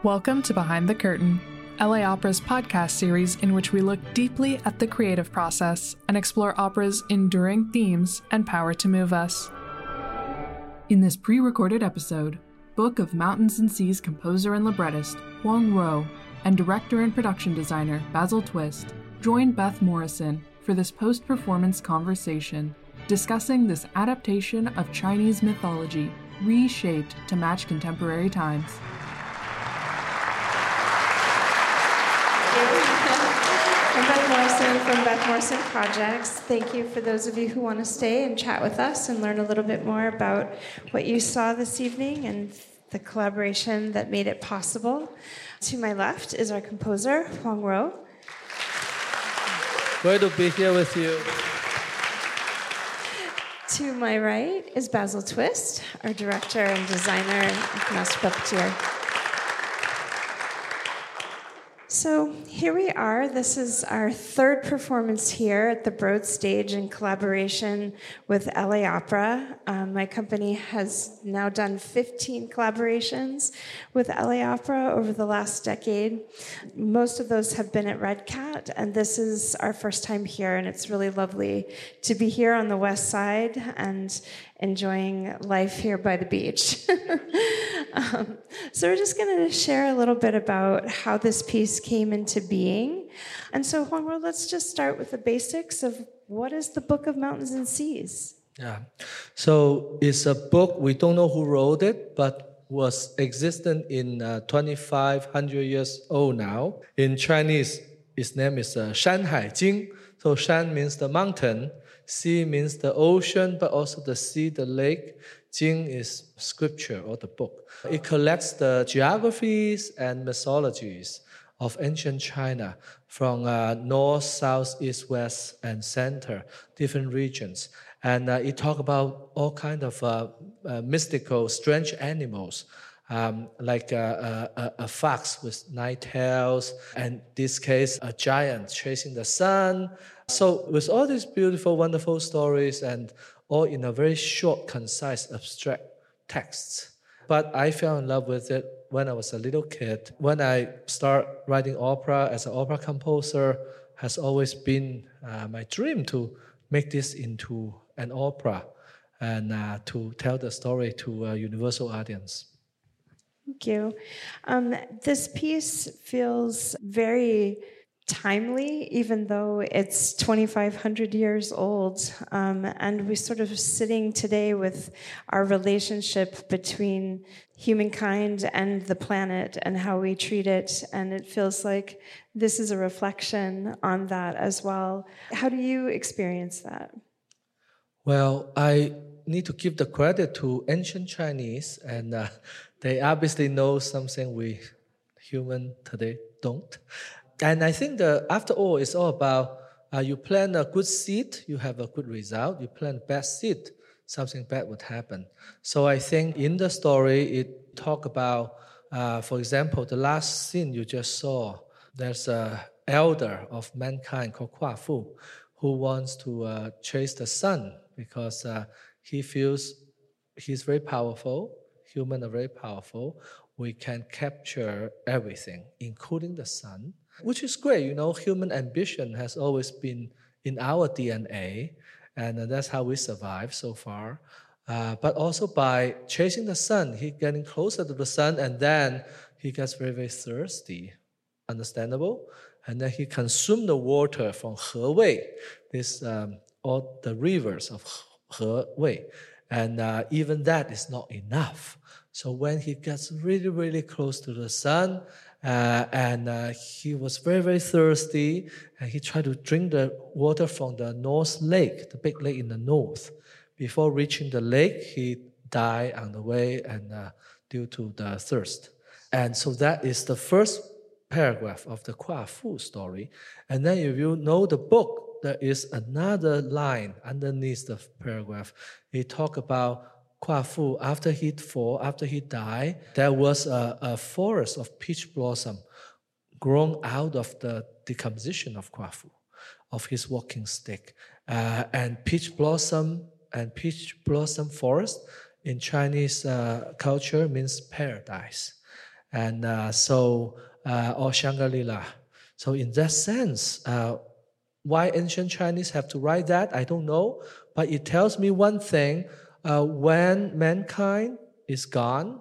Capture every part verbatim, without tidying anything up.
Welcome to Behind the Curtain, L A Opera's podcast series in which we look deeply at the creative process and explore opera's enduring themes and power to move us. In this pre-recorded episode, Book of Mountains and Seas composer and librettist Huang Ruo and director and production designer Basil Twist join Beth Morrison for this post-performance conversation discussing this adaptation of Chinese mythology reshaped to match contemporary times. I'm Beth Morrison from Beth Morrison Projects. Thank you for those of you who want to stay and chat with us and learn a little bit more about what you saw this evening and the collaboration that made it possible. To my left is our composer, Huang Ruo. Great to be here with you. To my right is Basil Twist, our director and designer and master puppeteer. So here we are. This is our third performance here at the Broad Stage in collaboration with L A Opera. Um, my company has now done fifteen collaborations with L A Opera over the last decade. Most of those have been at Red Cat, and this is our first time here, and it's really lovely to be here on the west side and enjoying life here by the beach. um, so we're just going to share a little bit about how this piece came into being. And so, Huang Ruo, let's just start with the basics of what is the Book of Mountains and Seas? Yeah, so it's a book, we don't know who wrote it, but was existent in uh, twenty-five hundred years old now. In Chinese, its name is uh, Shanhai Jing. So Shan means the mountain, Sea means the ocean, but also the sea, the lake. Jing is scripture or the book. It collects the geographies and mythologies of ancient China from uh, north, south, east, west, and center, different regions. And uh, it talks about all kinds of uh, uh, mystical, strange animals, um, like uh, a, a, a fox with nine tails, and in this case, a giant chasing the sun. So with all these beautiful, wonderful stories and all in a very short, concise, abstract texts. But I fell in love with it when I was a little kid. When I started writing opera as an opera composer, has always been uh, my dream to make this into an opera and uh, to tell the story to a universal audience. Thank you. Um, this piece feels very timely, even though it's twenty-five hundred years old. Um, and we're sort of sitting today with our relationship between humankind and the planet and how we treat it. And it feels like this is a reflection on that as well. How do you experience that? Well, I need to give the credit to ancient Chinese, and uh, they obviously know something we human today don't. And I think that after all, it's all about uh, you plant a good seed, you have a good result. You plant a bad seed, something bad would happen. So I think in the story, it talk about, uh, for example, the last scene you just saw, there's an elder of mankind called Kua Fu who wants to uh, chase the sun because uh, he feels he's very powerful. Humans are very powerful. We can capture everything, including the sun, which is great. You know, human ambition has always been in our D N A, and that's how we survive so far. Uh, but also by chasing the sun, he getting closer to the sun, and then he gets very, very thirsty. Understandable? And then he consumes the water from He-wei, this um, all the rivers of He-wei, and uh, even that is not enough. So when he gets really, really close to the sun, uh, and uh, he was very, very thirsty, and he tried to drink the water from the North Lake, the big lake in the north. Before reaching the lake, he died on the way and uh, due to the thirst. And so that is the first paragraph of the Kua Fu story. And then if you know the book, there is another line underneath the paragraph. It talks about Kua Fu, after he fall, after he died, there was a, a forest of peach blossom grown out of the decomposition of Kua Fu, of his walking stick. Uh, and peach blossom and peach blossom forest in Chinese uh, culture means paradise. And uh, so, uh, or Shangri-La. So in that sense, uh, why ancient Chinese have to write that, I don't know. But it tells me one thing, uh, when mankind is gone,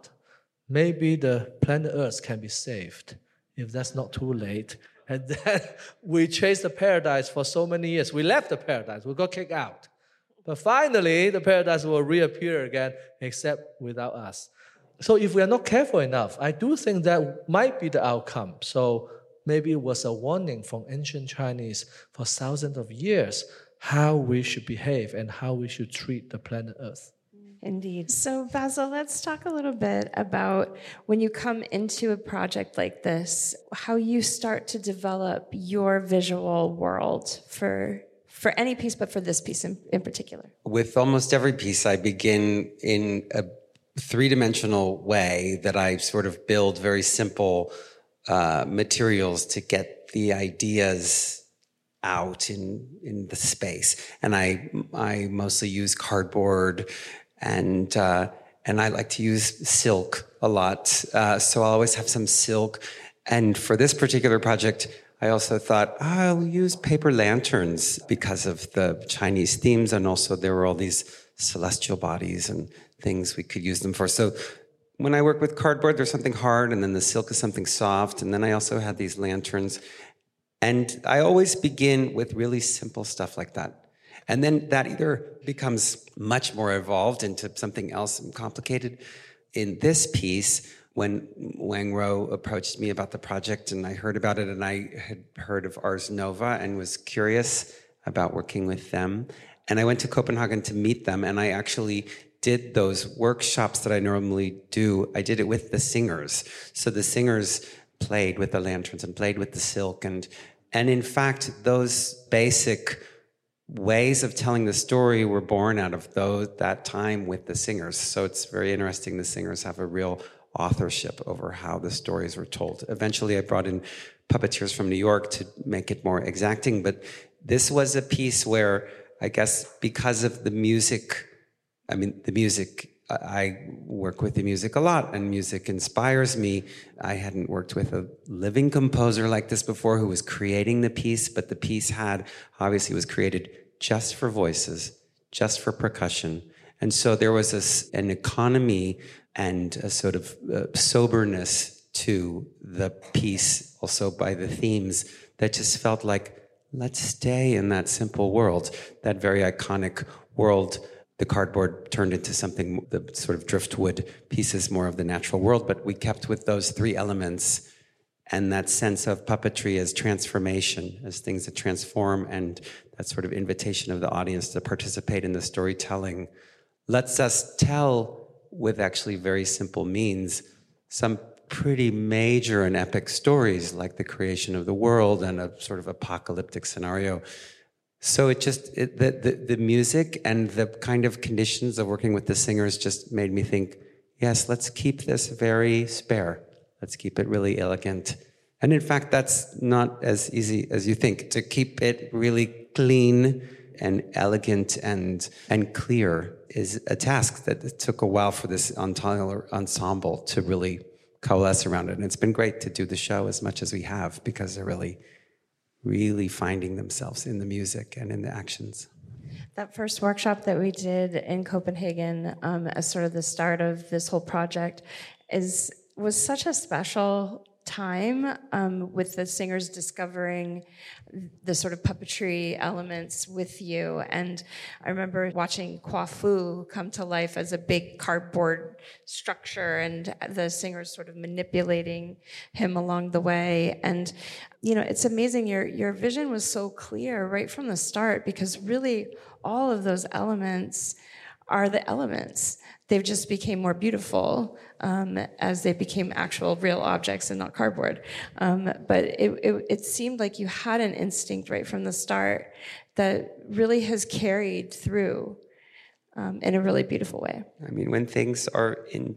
maybe the planet Earth can be saved, if that's not too late. And then we chased the paradise for so many years. We left the paradise, we got kicked out. But finally, the paradise will reappear again, except without us. So if we are not careful enough, I do think that might be the outcome. So maybe it was a warning from ancient Chinese for thousands of years how we should behave and how we should treat the planet Earth. Indeed. So, Basil, let's talk a little bit about when you come into a project like this, how you start to develop your visual world for for any piece, but for this piece in, in particular. With almost every piece, I begin in a three-dimensional way that I sort of build very simple uh, materials to get the ideas out in in the space. And I I mostly use cardboard. And uh, and I like to use silk a lot, uh, so I'll always have some silk. And for this particular project, I also thought, oh, I'll use paper lanterns because of the Chinese themes, and also there were all these celestial bodies and things we could use them for. So when I work with cardboard, there's something hard, and then the silk is something soft, and then I also had these lanterns. And I always begin with really simple stuff like that. And then that either becomes much more evolved into something else complicated. In this piece, when Wang Ro approached me about the project and I heard about it, and I had heard of Ars Nova and was curious about working with them. And I went to Copenhagen to meet them, and I actually did those workshops that I normally do. I did it with the singers. So the singers played with the lanterns and played with the silk. And, and in fact, those basic ways of telling the story were born out of those, that time with the singers. So it's very interesting. The singers have a real authorship over how the stories were told. Eventually, I brought in puppeteers from New York to make it more exacting. But this was a piece where, I guess, because of the music, I mean, the music, I work with the music a lot, and music inspires me. I hadn't worked with a living composer like this before who was creating the piece, but the piece had, obviously, was created just for voices, just for percussion. And so there was a, an economy and a sort of uh, soberness to the piece, also by the themes, that just felt like, let's stay in that simple world, that very iconic world. The cardboard turned into something, the sort of driftwood pieces, more of the natural world, but we kept with those three elements and that sense of puppetry as transformation, as things that transform, and that sort of invitation of the audience to participate in the storytelling lets us tell, with actually very simple means, some pretty major and epic stories like the creation of the world and a sort of apocalyptic scenario. So it just, it, the, the, the music and the kind of conditions of working with the singers just made me think, yes, let's keep this very spare. Let's keep it really elegant. And in fact, that's not as easy as you think. To keep it really clean and elegant and and clear is a task that it took a while for this ensemble to really coalesce around it. And it's been great to do the show as much as we have, because they're really, really finding themselves in the music and in the actions. That first workshop that we did in Copenhagen um, as sort of the start of this whole project is was such a special time um, with the singers discovering the sort of puppetry elements with you. And I remember watching Kwa Fu come to life as a big cardboard structure, and the singers sort of manipulating him along the way. And, you know, it's amazing. Your, your vision was so clear right from the start, because really all of those elements are the elements. They've just became more beautiful um, as they became actual real objects and not cardboard. Um, but it, it, it seemed like you had an instinct right from the start that really has carried through um, in a really beautiful way. I mean, when things are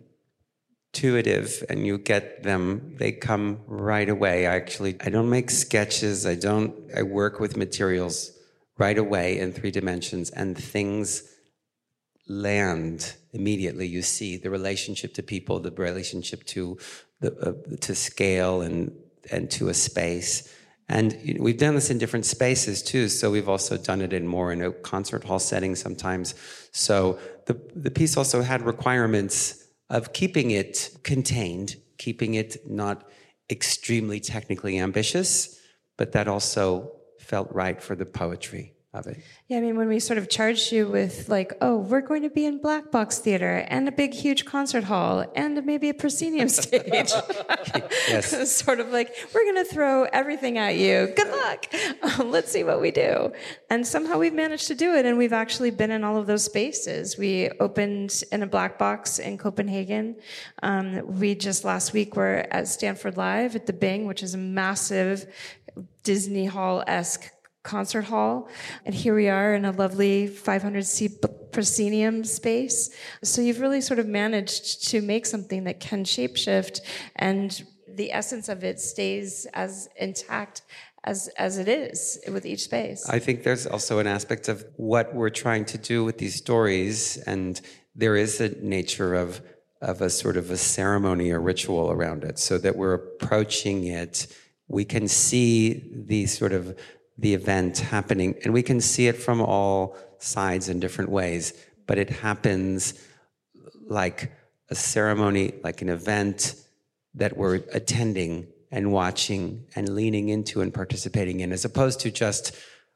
intuitive and you get them, they come right away. I actually, I don't make sketches. I don't, I work with materials right away in three dimensions, and things land immediately. You see the relationship to people, the relationship to the uh, to scale and and to a space. And you know, we've done this in different spaces too. So we've also done it in more in a concert hall setting sometimes. So the the piece also had requirements of keeping it contained, keeping it not extremely technically ambitious, but that also felt right for the poetry of it. Yeah, I mean, when we sort of charged you with like, oh, we're going to be in Black Box Theater and a big, huge concert hall and maybe a proscenium stage. Yes. Sort of like, we're going to throw everything at you. Good luck. Um, let's see what we do. And somehow we've managed to do it, and we've actually been in all of those spaces. We opened in a Black Box in Copenhagen. Um, we just last week were at Stanford Live at the Bing, which is a massive Disney Hall-esque concert hall, and here we are in a lovely five hundred seat proscenium space. So you've really sort of managed to make something that can shapeshift, and the essence of it stays as intact as as it is with each space. I think there's also an aspect of what we're trying to do with these stories, and there is a nature of of a sort of a ceremony or ritual around it, so that we're approaching it. We can see the sort of the event happening, and we can see it from all sides in different ways, but it happens like a ceremony, like an event that we're attending and watching and leaning into and participating in, as opposed to just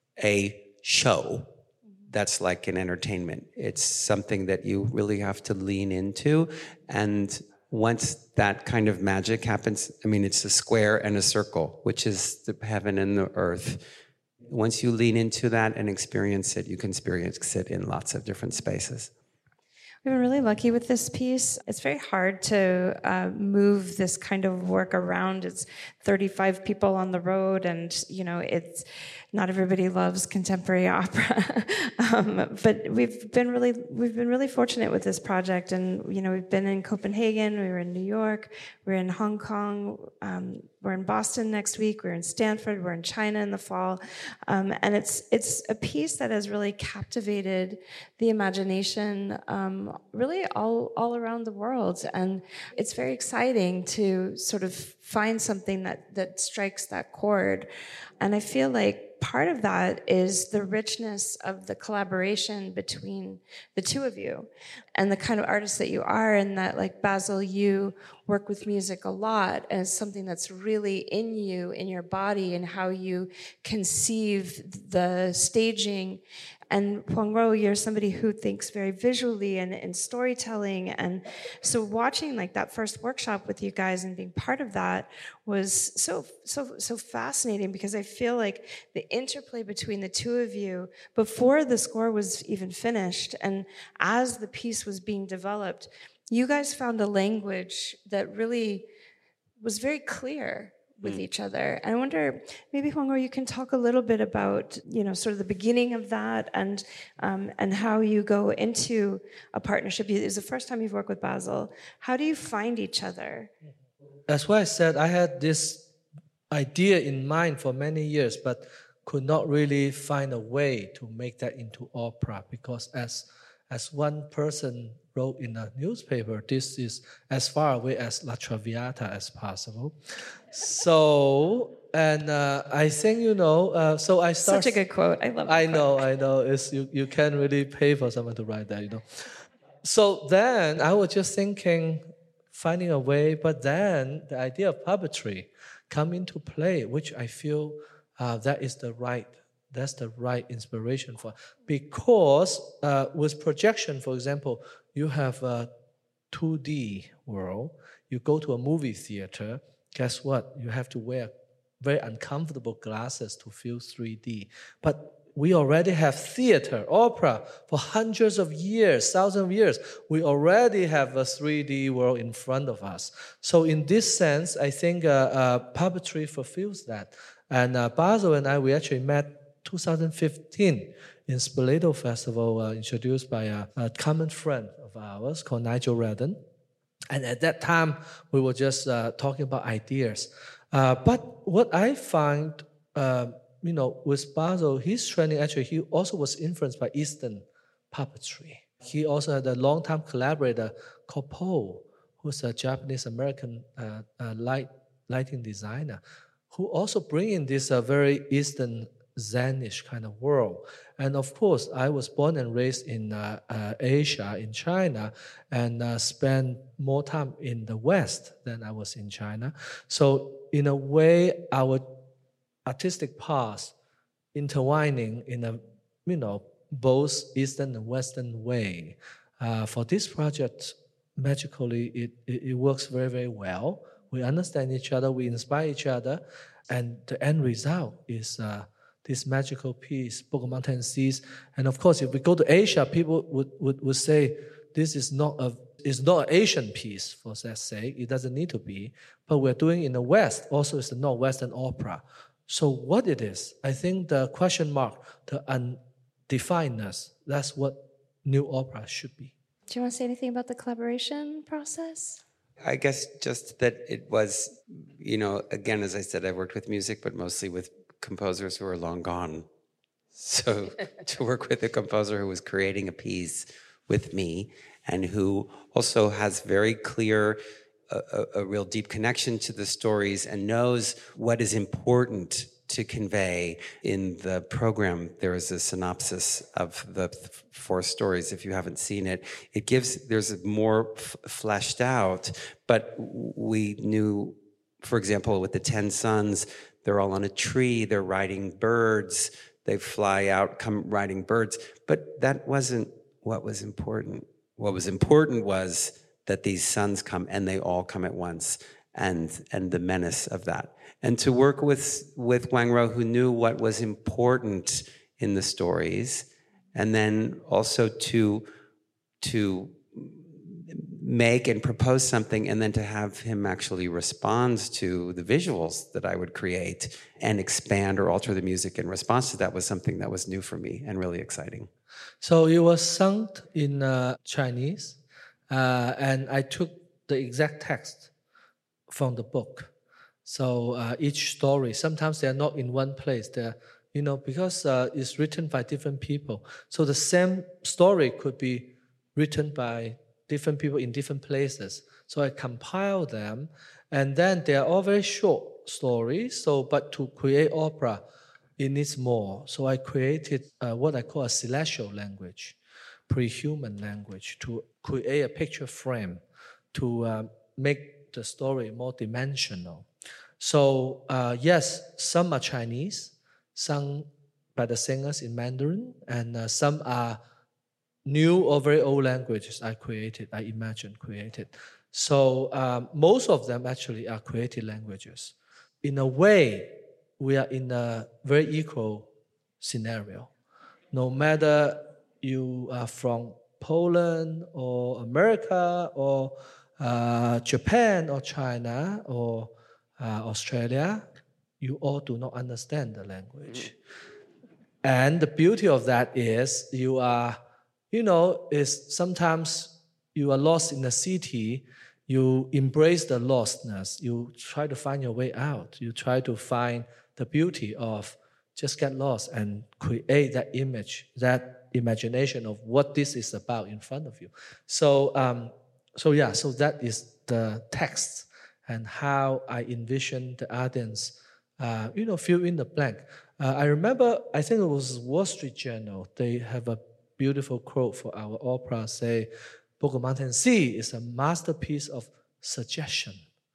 a show that's like an entertainment. It's something that you really have to lean into, and once that kind of magic happens, I mean, it's a square and a circle, which is the heaven and the earth. Once you lean into that and experience it, you can experience it in lots of different spaces. We've been really lucky with this piece. It's very hard to uh, move this kind of work around. It's thirty-five people on the road, and you know, it's not everybody loves contemporary opera. um, but we've been really we've been really fortunate with this project, and you know, we've been in Copenhagen, we were in New York, we're in Hong Kong, um, we're in Boston next week, we're in Stanford, we're in China in the fall, um, and it's it's a piece that has really captivated the imagination, um, really all all around the world, and it's very exciting to sort of find something that that strikes that chord, and I feel like part of that is the richness of the collaboration between the two of you and the kind of artist that you are, and that, like, Basil, you work with music a lot as something that's really in you, in your body, and how you conceive the staging. And Huanguo, you're somebody who thinks very visually and in storytelling. And so watching like that first workshop with you guys and being part of that was so, so, so fascinating, because I feel like the interplay between the two of you before the score was even finished, and as the piece was being developed, you guys found a language that really was very clear with mm. each other. And I wonder, maybe Huanguo, you can talk a little bit about, you know, sort of the beginning of that, and um, and how you go into a partnership. It's the first time you've worked with Basil. How do you find each other? That's why I said I had this idea in mind for many years, but could not really find a way to make that into opera, because as as one person wrote in a newspaper, this is as far away as La Traviata as possible. So, and uh, I think, you know, uh, so I started... Such a good quote. I love that I quote. know, I know. It's, you, you can't really pay for someone to write that, you know. So then I was just thinking, finding a way, but then the idea of puppetry come into play, which I feel uh, that is the right That's the right inspiration for, because uh, with projection, for example, you have a two D world. You go to a movie theater, guess what? You have to wear very uncomfortable glasses to feel three D. But we already have theater, opera, for hundreds of years, thousands of years. We already have a three D world in front of us. So in this sense, I think uh, uh, puppetry fulfills that. And uh, Basil and I, we actually met two thousand fifteen in Spoleto Festival, uh, introduced by a, a common friend of ours called Nigel Redden. And at that time, we were just uh, talking about ideas. Uh, but what I find, uh, you know, with Basil, his training, actually, he also was influenced by Eastern puppetry. He also had a long-time collaborator called Paul, who's a Japanese-American uh, uh, light, lighting designer, who also bring in this uh, very Eastern Zenish kind of world. And of course, I was born and raised in uh, uh, Asia, in China, and uh, spent more time in the West than I was in China. So in a way, our artistic paths intertwining in a, you know, both Eastern and Western way. Uh, for this project, magically, it, it, it works very, very well. We understand each other, we inspire each other, and the end result is uh, this magical piece, Book of Mountain Seas. And of course, if we go to Asia, people would, would, would say this is not a is not an Asian piece for that sake. It doesn't need to be. But we're doing in the West, also it's the Northwestern opera. So what it is, I think the question mark, the undefinedness, that's what new opera should be. Do you want to say anything about the collaboration process? I guess just that it was, you know, again, as I said, I worked with music, but mostly with composers who are long gone. So to work with a composer who was creating a piece with me and who also has very clear, uh, a, a real deep connection to the stories and knows what is important to convey in the program. There is a synopsis of the four stories. If you haven't seen it, it gives, there's a more f- fleshed out, but we knew, for example, with the Ten Sons, they're all on a tree, they're riding birds, they fly out, come riding birds, but that wasn't what was important. What was important was that these sons come and they all come at once, and and the menace of that. And to work with, with Wang Ro, who knew what was important in the stories, and then also to, to make and propose something, and then to have him actually respond to the visuals that I would create and expand or alter the music in response to that was something that was new for me and really exciting. So it was sung in uh, Chinese, uh, and I took the exact text from the book. So uh, each story, sometimes they're not in one place. They're, you know, because uh, it's written by different people. So the same story could be written by different people in different places. So I compile them, and then they are all very short stories. So, but to create opera, it needs more. So I created uh, what I call a celestial language, pre-human language, to create a picture frame, to uh, make the story more dimensional. So uh, yes, some are Chinese, sung by the singers in Mandarin, and uh, some are new or very old languages I created, I imagined, created. So um, most of them actually are created languages. In a way, we are in a very equal scenario. No matter you are from Poland or America or uh, Japan or China or uh, Australia, you all do not understand the language. And the beauty of that is you are, you know, is sometimes you are lost in the city, you embrace the lostness, you try to find your way out, you try to find the beauty of just get lost and create that image, that imagination of what this is about in front of you. So, um, so yeah, so that is the text and how I envision the audience, uh, you know, fill in the blank. Uh, I remember, I think it was Wall Street Journal, they have a beautiful quote for our opera, say, Book of Mountain Sea is a masterpiece of suggestion.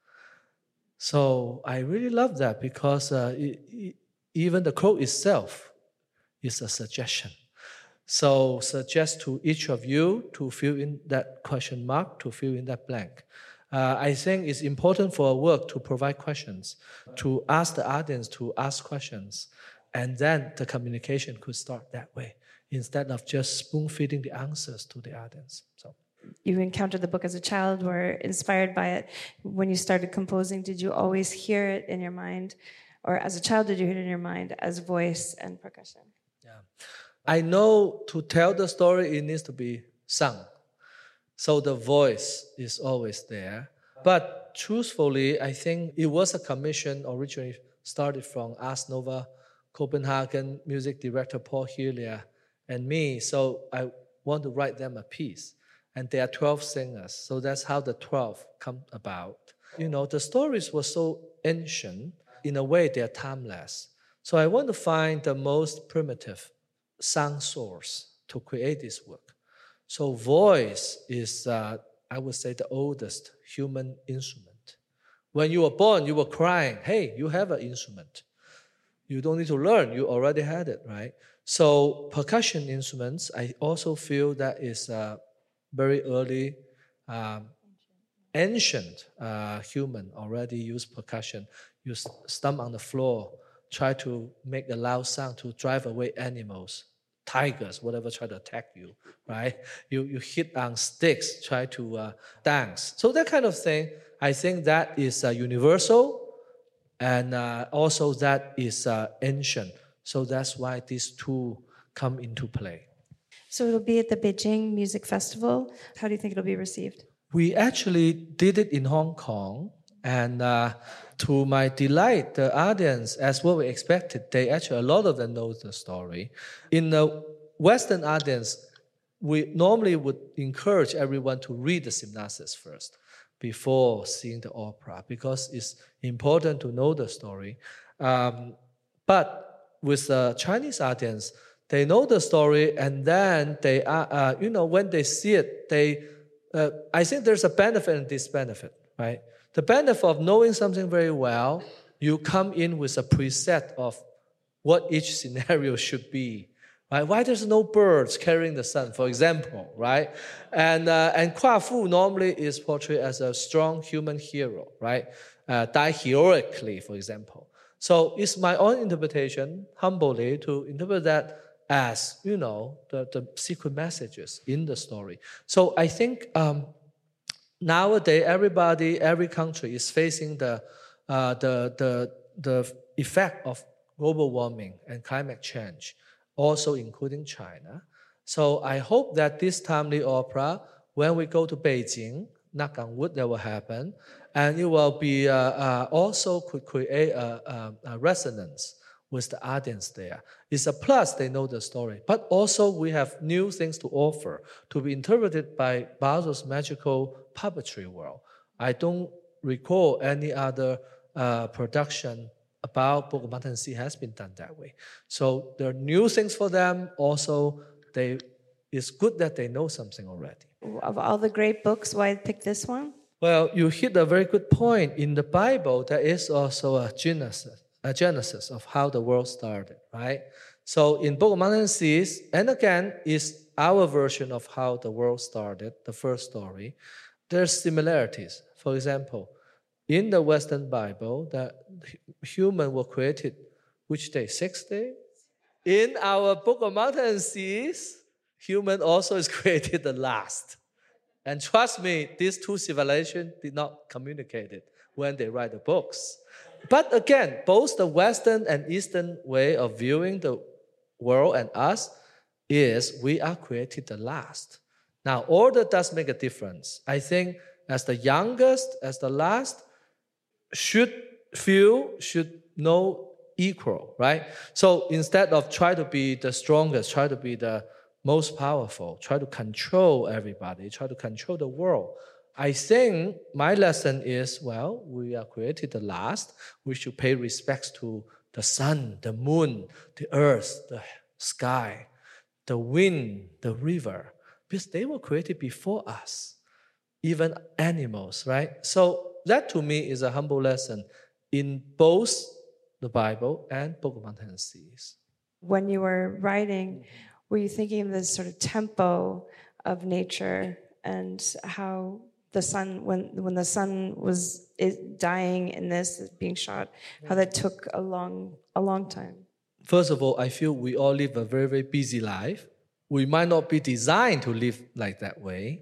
So I really love that because uh, it, it, even the quote itself is a suggestion. So suggest to each of you to fill in that question mark, to fill in that blank. Uh, I think it's important for a work to provide questions, to ask the audience to ask questions, and then the communication could start that way, instead of just spoon-feeding the answers to the audience. So. You encountered the book as a child, were inspired by it. When you started composing, did you always hear it in your mind? Or as a child, did you hear it in your mind as voice and percussion? Yeah, I know to tell the story, it needs to be sung. So the voice is always there. But truthfully, I think it was a commission originally started from Ars Nova Copenhagen music director Paul Hillier and me. So I want to write them a piece. And there are twelve singers. So that's how the twelve come about. You know, the stories were so ancient. In a way, they are timeless. So I want to find the most primitive sound source to create this work. So voice is, uh, I would say, the oldest human instrument. When you were born, you were crying. Hey, you have an instrument. You don't need to learn. You already had it, right? So percussion instruments, I also feel that is a very early, um, ancient uh, human already used percussion. You stomp on the floor, try to make a loud sound to drive away animals, tigers, whatever try to attack you, right? You you hit on sticks, try to uh, dance. So that kind of thing, I think that is uh, universal, and uh, also that is uh, ancient. So that's why these two come into play. So it'll be at the Beijing Music Festival. How do you think it'll be received? We actually did it in Hong Kong, and uh, to my delight, the audience, as what we expected, they actually, a lot of them know the story. In the Western audience, we normally would encourage everyone to read the synopsis first before seeing the opera, because it's important to know the story. Um, but with the Chinese audience, they know the story, and then they are, uh, you know, when they see it, they, uh, I think there's a benefit and disbenefit, right? The benefit of knowing something very well, you come in with a preset of what each scenario should be, right? Why there's no birds carrying the sun, for example, right? And uh, and Kua Fu normally is portrayed as a strong human hero, right? Uh, die heroically, for example. So it's my own interpretation, humbly, to interpret that as, you know, the, the secret messages in the story. So I think um, nowadays everybody, every country is facing the, uh, the, the, the effect of global warming and climate change, also including China. So I hope that this timely opera, when we go to Beijing, knock on wood, that will happen, and it will be uh, uh, also could create a, a, a resonance with the audience there. It's a plus, they know the story. But also we have new things to offer to be interpreted by Bao's magical puppetry world. I don't recall any other uh, production about Book of Mountain Sea has been done that way. So there are new things for them. Also, they it's good that they know something already. Of all the great books, why pick this one? Well, you hit a very good point. In the Bible, there is also a genesis, a genesis of how the world started, right? So in Book of Mountain Seas, and again, is our version of how the world started, the first story. There's similarities. For example, in the Western Bible, the human were created which day? Sixth day? In our Book of Mountain Seas, human also is created the last. And trust me, these two civilizations did not communicate it when they write the books. But again, both the Western and Eastern way of viewing the world and us is we are created the last. Now, order does make a difference. I think as the youngest, as the last, should feel, should know equal, right? So instead of try to be the strongest, try to be the most powerful, try to control everybody, try to control the world. I think my lesson is, well, we are created the last. We should pay respects to the sun, the moon, the earth, the sky, the wind, the river, because they were created before us, even animals, right? So that to me is a humble lesson in both the Bible and Book of Mountain Seas. When you were writing, were you thinking of this sort of tempo of nature and how the sun, when when the sun was dying in this, being shot, how that took a long, a long time? First of all, I feel we all live a very, very busy life. We might not be designed to live like that way.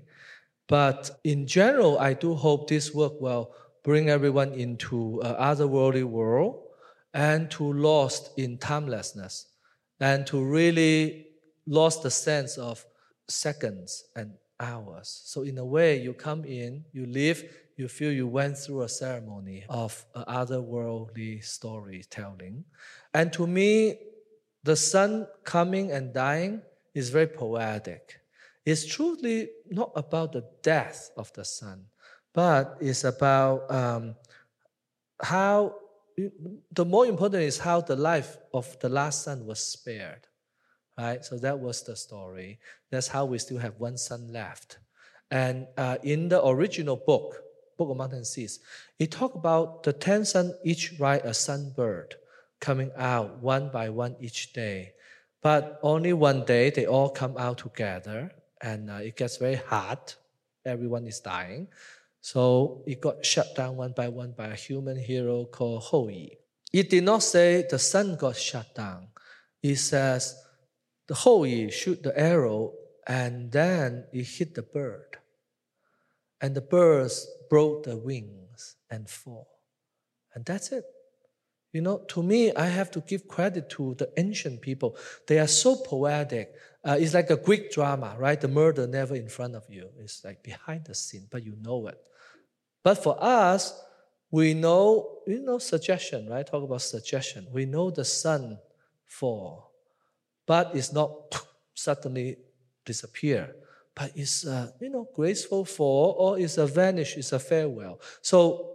But in general, I do hope this work will bring everyone into an otherworldly world and to lost in timelessness and to really lost the sense of seconds and hours. So in a way, you come in, you live, you feel you went through a ceremony of otherworldly storytelling. And to me, the sun coming and dying is very poetic. It's truly not about the death of the sun, but it's about um, how, the more important is how the life of the last son was spared, right? So that was the story. That's how we still have one son left. And uh, in the original book, Book of Mountain Seas, it talked about the ten sons each ride a sunbird coming out one by one each day. But only one day they all come out together, and uh, it gets very hard. Everyone is dying. So it got shut down one by one by a human hero called Hou Yi. It did not say the sun got shut down. It says the Hou Yi shoot the arrow and then it hit the bird. And the birds broke the wings and fall. And that's it. You know, to me, I have to give credit to the ancient people. They are so poetic. Uh, it's like a Greek drama, right? The murder never in front of you. It's like behind the scene, but you know it. But for us, we know, you know, suggestion, right? Talk about suggestion. We know the sun fall, but it's not suddenly disappear. But it's a, you know, graceful fall, or it's a vanish, it's a farewell. So,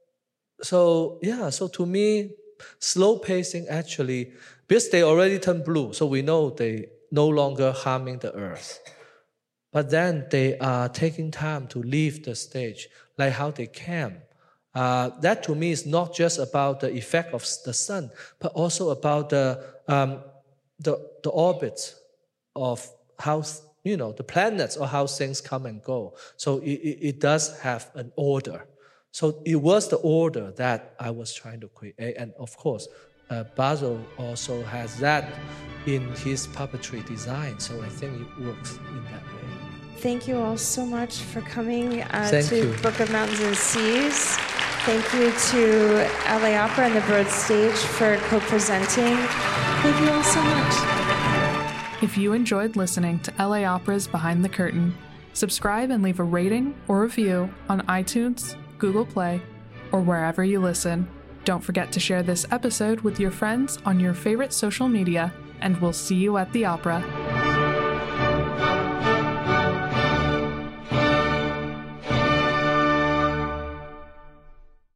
so yeah, so to me, slow pacing actually, because they already turned blue, so we know they no longer harming the earth. But then they are taking time to leave the stage, like how they came. Uh, that to me is not just about the effect of the sun, but also about the um, the, the orbits of how, you know, the planets or how things come and go. So it, it, it does have an order. So it was the order that I was trying to create. And of course, uh, Basil also has that in his puppetry design. So I think it works in that way. Thank you all so much for coming uh, Thank to you. Book of Mountains and Seas. Thank you to L A Opera and the Broad Stage for co-presenting. Thank you all so much. If you enjoyed listening to L A Opera's Behind the Curtain, subscribe and leave a rating or review on iTunes, Google Play, or wherever you listen. Don't forget to share this episode with your friends on your favorite social media, and we'll see you at the opera.